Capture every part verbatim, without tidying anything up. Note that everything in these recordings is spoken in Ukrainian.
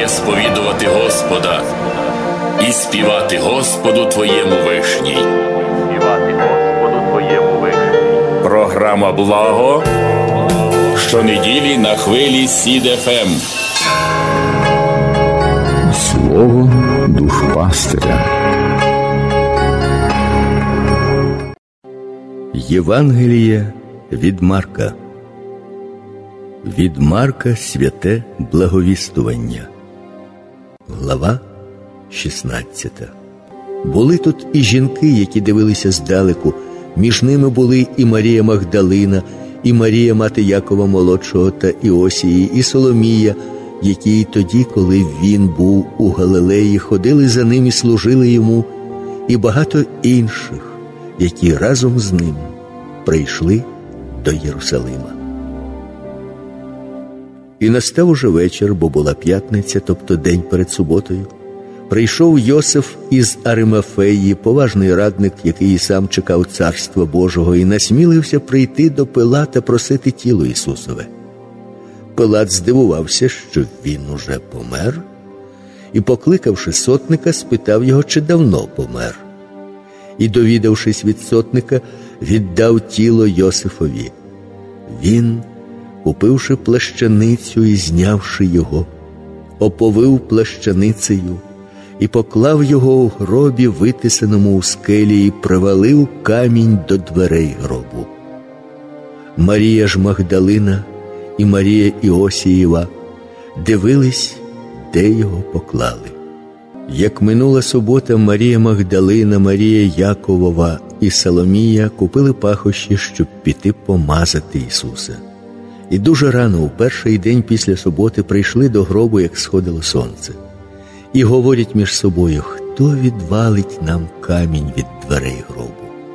є сповідувати Господа і співати Господу Твоєму вишній. Співати Господу Твоєму вишній. Програма «Благо» щонеділі на хвилі СІД еф ем. Слово душпастиря. Євангеліє від Марка. Від Марка святе благовістування. Глава шістнадцята. Були тут і жінки, які дивилися здалеку. Між ними були і Марія Магдалина, і Марія, мати Якова молодшого та Іосії, і Соломія, які тоді, коли він був у Галилеї, ходили за ним і служили йому, і багато інших, які разом з ним прийшли до Єрусалима. І настав уже вечір, бо була п'ятниця, тобто день перед суботою. Прийшов Йосиф із Аримафеї, поважний радник, який і сам чекав Царства Божого, і насмілився прийти до Пилата просити тіло Ісусове. Пилат здивувався, що він уже помер, і, покликавши сотника, спитав його, чи давно помер. І, довідавшись від сотника, віддав тіло Йосифові. Він, купивши плащаницю і знявши його, оповив плащаницею і поклав його у гробі, витисаному у скелі, і привалив камінь до дверей гробу. Марія ж Магдалина і Марія Іосієва дивились, де його поклали. Як минула субота, Марія Магдалина, Марія Яковова і Соломія купили пахощі, щоб піти помазати Ісуса. І дуже рано, у перший день після суботи, прийшли до гробу, як сходило сонце. І говорять між собою, хто відвалить нам камінь від дверей гробу.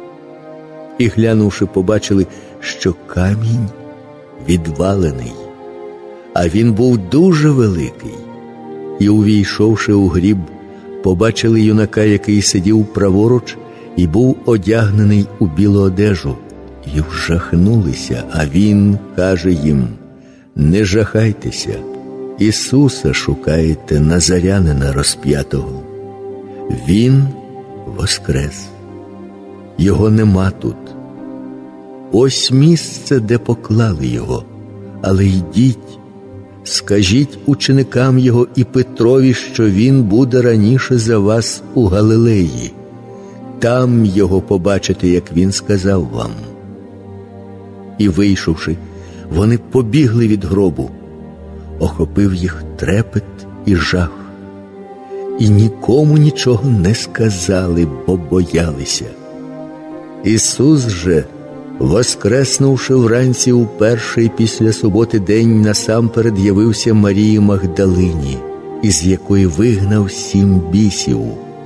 І, глянувши, побачили, що камінь відвалений, а він був дуже великий. І, увійшовши у гріб, побачили юнака, який сидів праворуч і був одягнений у білу одежу, і вжахнулися, а він каже їм, не жахайтеся, Ісуса шукаєте, Назарянина розп'ятого. Він воскрес, його нема тут. Ось місце, де поклали його, але йдіть, скажіть ученикам його і Петрові, що він буде раніше за вас у Галилеї. Там його побачите, як він сказав вам. І, вийшовши, вони побігли від гробу. Охопив їх трепет і жах. І нікому нічого не сказали, бо боялися. Ісус же, воскреснувши вранці у перший після суботи день, насамперед явився Марії Магдалині, із якої вигнав сім бісів.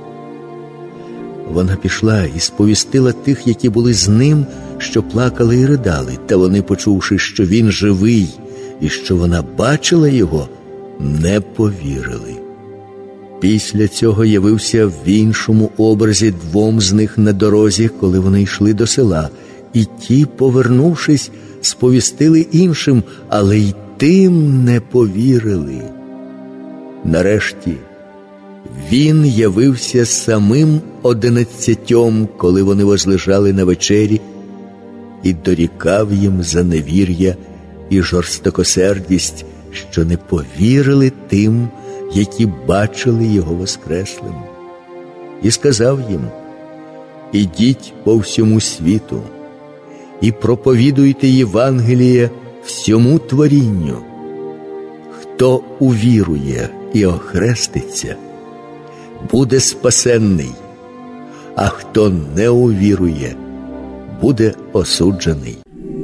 Вона пішла і сповістила тих, які були з ним, що плакали і ридали, та вони, почувши, що він живий і що вона бачила його, не повірили. Після цього явився в іншому образі двом з них на дорозі, коли вони йшли до села, і ті, повернувшись, сповістили іншим, але й тим не повірили. Нарешті він явився самим одинадцятьом, коли вони возлежали на вечері, і дорікав їм за невір'я і жорстокосердість, що не повірили тим, які бачили його воскреслим. І сказав їм, ідіть по всьому світу і проповідуйте Євангеліє всьому творінню. Хто увірує і охреститься, буде спасенний, а хто не увірує, буде осуджений.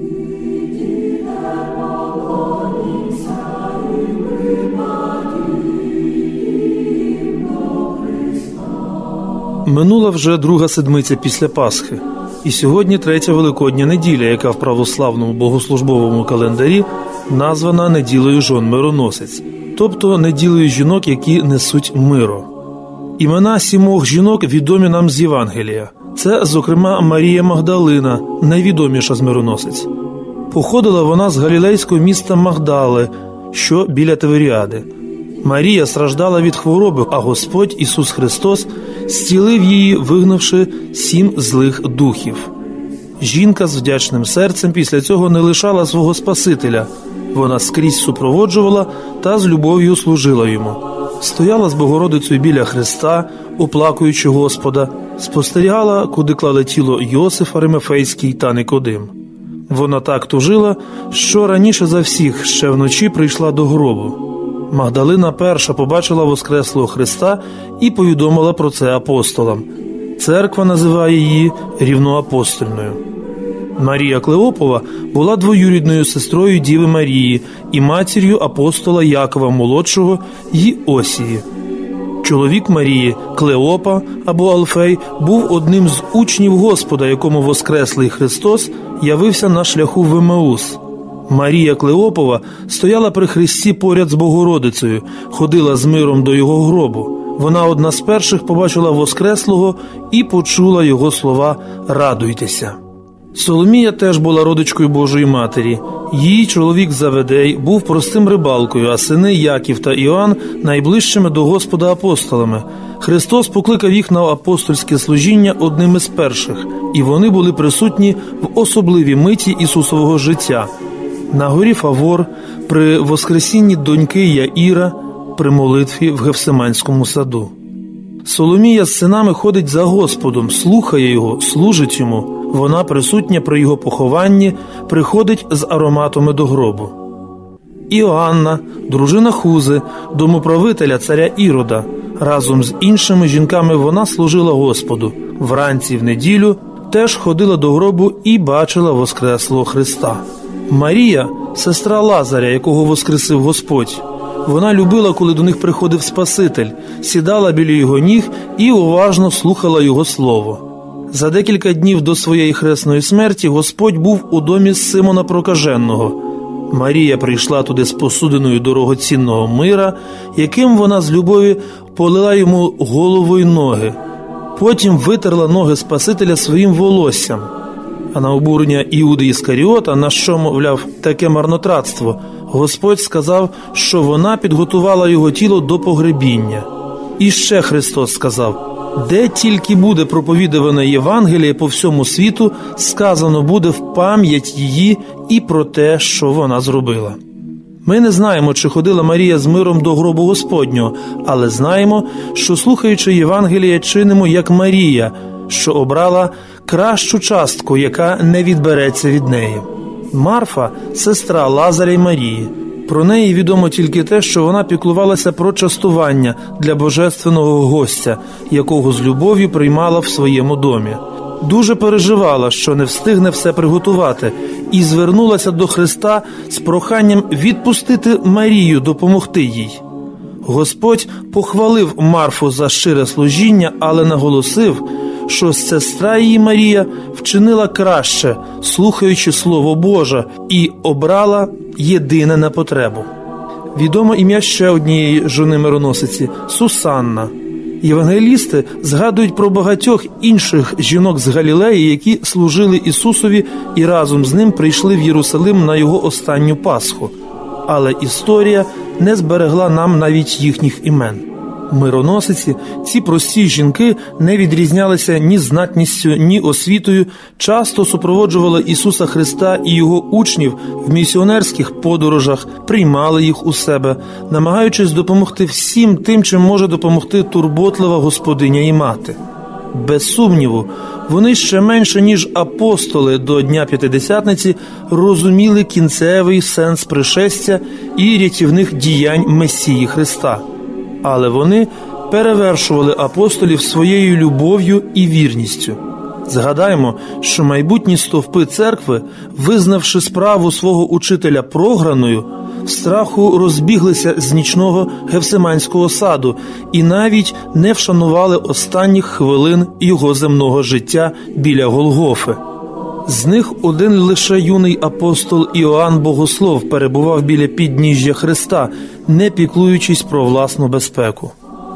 Минула вже друга седмиця після Пасхи, і сьогодні третя Великодня неділя, яка в православному богослужбовому календарі названа неділею жон мироносець, тобто неділею жінок, які несуть миро. Імена сімох жінок відомі нам з Євангелія. Це, зокрема, Марія Магдалина, найвідоміша з мироносець. Походила вона з галілейського міста Магдали, що біля Тиверіади. Марія страждала від хвороби, а Господь Ісус Христос зцілив її, вигнавши сім злих духів. Жінка з вдячним серцем після цього не лишала свого Спасителя. Вона скрізь супроводжувала та з любов'ю служила йому. Стояла з Богородицею біля Христа, оплакуючи Господа, спостерігала, куди клали тіло Йосиф Аримафейський та Никодим. Вона так тужила, що раніше за всіх ще вночі прийшла до гробу. Магдалина перша побачила воскреслого Христа і повідомила про це апостолам. Церква називає її рівноапостольною. Марія Клеопова була двоюрідною сестрою Діви Марії і матір'ю апостола Якова Молодшого й Осії. Чоловік Марії, Клеопа або Алфей, був одним з учнів Господа, якому воскреслий Христос явився на шляху в Емеус. Марія Клеопова стояла при Христі поряд з Богородицею, ходила з миром до його гробу. Вона одна з перших побачила воскреслого і почула його слова «Радуйтеся». Соломія теж була родичкою Божої Матері. Її чоловік Заведей був простим рибалкою, а сини Яків та Іоанн – найближчими до Господа апостолами. Христос покликав їх на апостольське служіння одним із перших, і вони були присутні в особливій миті Ісусового життя. На горі Фавор, при воскресінні доньки Яїра, при молитві в Гефсиманському саду. Соломія з синами ходить за Господом, слухає Його, служить Йому. Вона присутня при Його похованні, приходить з ароматами до гробу. Іоанна, дружина Хузи, домоправителя царя Ірода. Разом з іншими жінками вона служила Господу. Вранці в неділю теж ходила до гробу і бачила воскреслого Христа. Марія – сестра Лазаря, якого воскресив Господь. Вона любила, коли до них приходив Спаситель, сідала біля його ніг і уважно слухала його слово. За декілька днів до своєї хресної смерті Господь був у домі Симона Прокаженого. Марія прийшла туди з посудиною дорогоцінного мира, яким вона з любові полила йому голову й ноги. Потім витерла ноги Спасителя своїм волоссям. А на обурення Іуди Іскаріота, на що, мовляв, таке марнотратство, Господь сказав, що вона підготувала його тіло до погребіння. І ще Христос сказав: «Де тільки буде проповідуване Євангеліє по всьому світу, сказано буде в пам'ять її і про те, що вона зробила». Ми не знаємо, чи ходила Марія з миром до гробу Господнього, але знаємо, що, слухаючи Євангеліє, чинимо як Марія, що обрала кращу частку, яка не відбереться від неї. Марфа – сестра Лазаря й Марії. Про неї відомо тільки те, що вона піклувалася про частування для божественного гостя, якого з любов'ю приймала в своєму домі. Дуже переживала, що не встигне все приготувати, і звернулася до Христа з проханням відпустити Марію, допомогти їй. Господь похвалив Марфу за щире служіння, але наголосив, що сестра її Марія вчинила краще, слухаючи Слово Боже, і обрала єдине на потребу. Відомо ім'я ще однієї жони мироносиці – Сусанна. Євангелісти згадують про багатьох інших жінок з Галілеї, які служили Ісусові і разом з ним прийшли в Єрусалим на його останню Пасху. Але історія не зберегла нам навіть їхніх імен. Мироносиці, ці прості жінки, не відрізнялися ні знатністю, ні освітою, часто супроводжували Ісуса Христа і Його учнів в місіонерських подорожах, приймали їх у себе, намагаючись допомогти всім тим, чим може допомогти турботлива господиня і мати. Без сумніву, вони ще менше, ніж апостоли до Дня П'ятидесятниці розуміли кінцевий сенс пришестя і рятівних діянь Месії Христа. Але вони перевершували апостолів своєю любов'ю і вірністю. Згадаємо, що майбутні стовпи церкви, визнавши справу свого учителя програною, в страху розбіглися з нічного Гефсиманського саду і навіть не вшанували останніх хвилин його земного життя біля Голгофи. З них один лише юний апостол Іоанн Богослов перебував біля підніжжя Христа, не піклуючись про власну безпеку.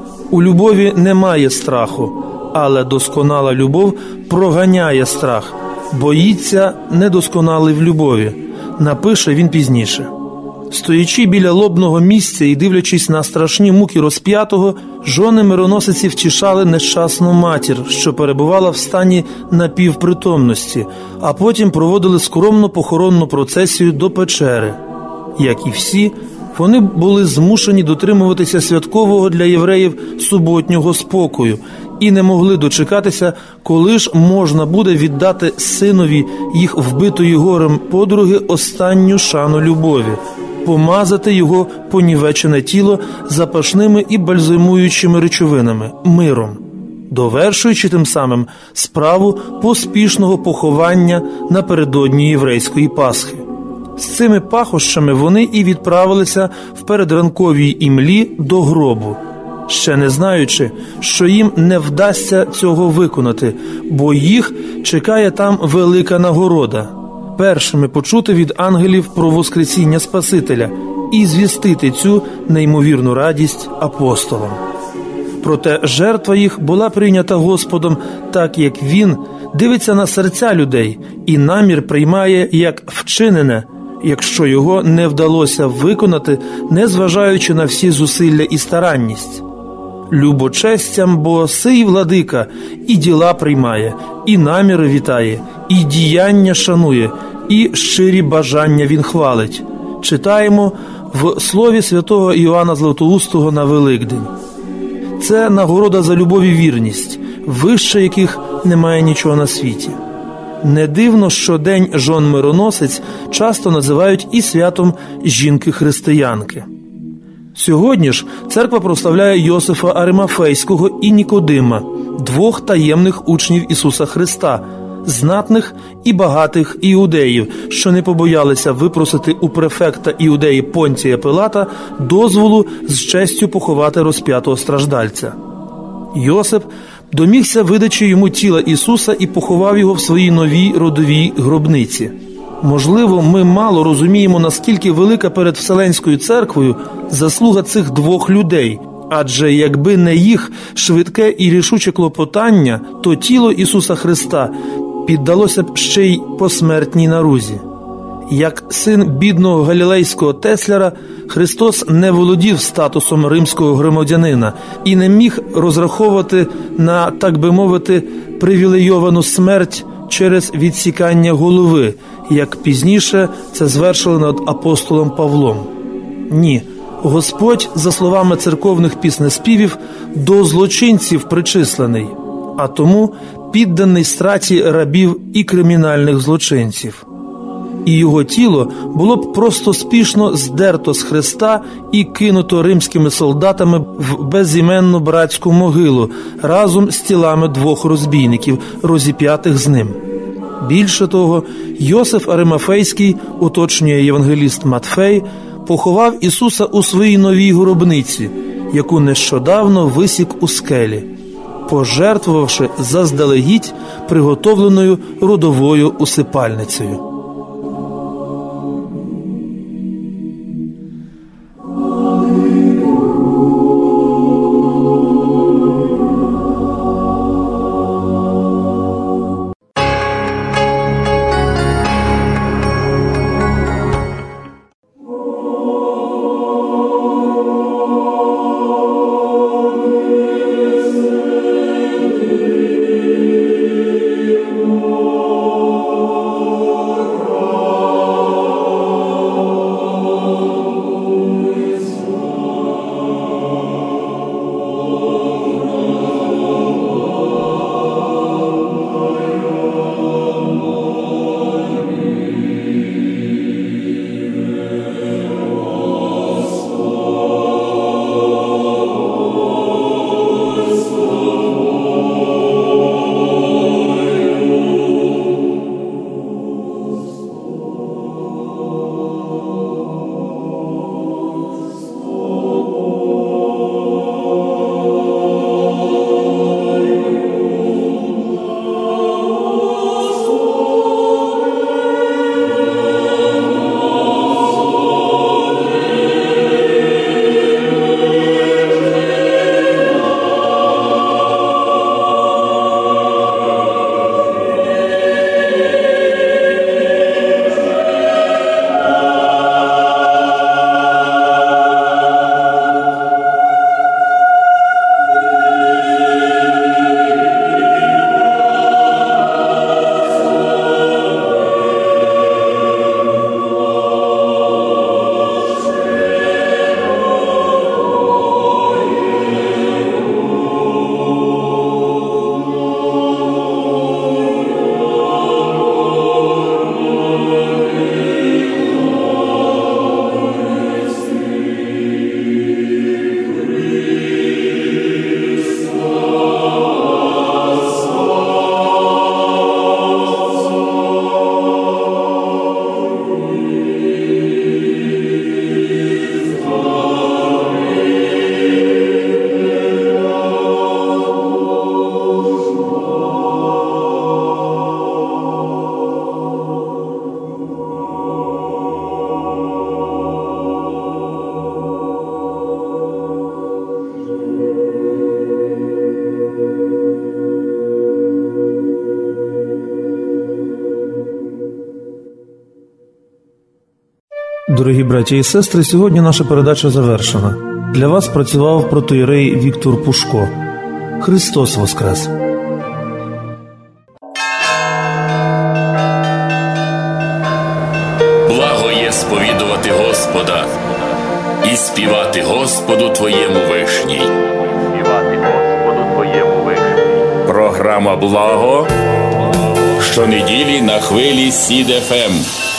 У любові немає страху, але досконала любов проганяє страх. Боїться недосконалий в любові, напише він пізніше. Стоячи біля лобного місця і дивлячись на страшні муки розп'ятого, жони мироносиці втішали нещасну матір, що перебувала в стані напівпритомності, а потім проводили скромну похоронну процесію до печери. Як і всі, вони були змушені дотримуватися святкового для євреїв суботнього спокою і не могли дочекатися, коли ж можна буде віддати синові їх вбитої горем подруги останню шану любові, помазати його понівечене тіло запашними і бальзамуючими речовинами – миром, довершуючи тим самим справу поспішного поховання напередодні єврейської Пасхи. З цими пахощами вони і відправилися в передранковій імлі до гробу, ще не знаючи, що їм не вдасться цього виконати, бо їх чекає там велика нагорода – першими почути від ангелів про воскресіння Спасителя і звістити цю неймовірну радість апостолам. Проте жертва їх була прийнята Господом так, як Він дивиться на серця людей і намір приймає як вчинене, якщо його не вдалося виконати, незважаючи на всі зусилля і старанність. Любочестям, бо сий владика і діла приймає, і наміри вітає, і діяння шанує, і щирі бажання він хвалить. Читаємо в слові святого Іоанна Златоустого на Великдень. Це нагорода за любов і вірність, вище яких немає нічого на світі. Не дивно, що День жон мироносиць часто називають і святом жінки-християнки. Сьогодні ж церква прославляє Йосифа Аримафейського і Нікодима, двох таємних учнів Ісуса Христа, знатних і багатих іудеїв, що не побоялися випросити у префекта іудеї Понтія Пилата дозволу з честю поховати розп'ятого страждальця. Йосип домігся видачі йому тіла Ісуса і поховав його в своїй новій родовій гробниці. Можливо, ми мало розуміємо, наскільки велика перед Вселенською церквою заслуга цих двох людей, адже якби не їх швидке і рішуче клопотання, то тіло Ісуса Христа піддалося б ще й посмертній нарузі. Як син бідного галілейського тесляра, Христос не володів статусом римського громадянина і не міг розраховувати на, так би мовити, привілейовану смерть через відсікання голови, як пізніше це звершили над апостолом Павлом. Ні, Господь, за словами церковних піснеспівів, до злочинців причислений, а тому підданий страті рабів і кримінальних злочинців. І його тіло було б просто спішно здерто з хреста і кинуто римськими солдатами в безіменну братську могилу разом з тілами двох розбійників, розіп'ятих з ним. Більше того, Йосиф Аримафейський, уточнює євангеліст Матфей, поховав Ісуса у своїй новій гробниці, яку нещодавно висік у скелі, пожертвувавши заздалегідь приготовленою родовою усипальницею. Дорогі браті і сестри, сьогодні наша передача завершена. Для вас працював протоієрей Віктор Пушко. Христос воскрес! Благо є сповідувати Господа і співати Господу твоєму вишній. Співати Господу твоєму вишній. Програма «Благо» щонеділі на хвилі Сід еф ем.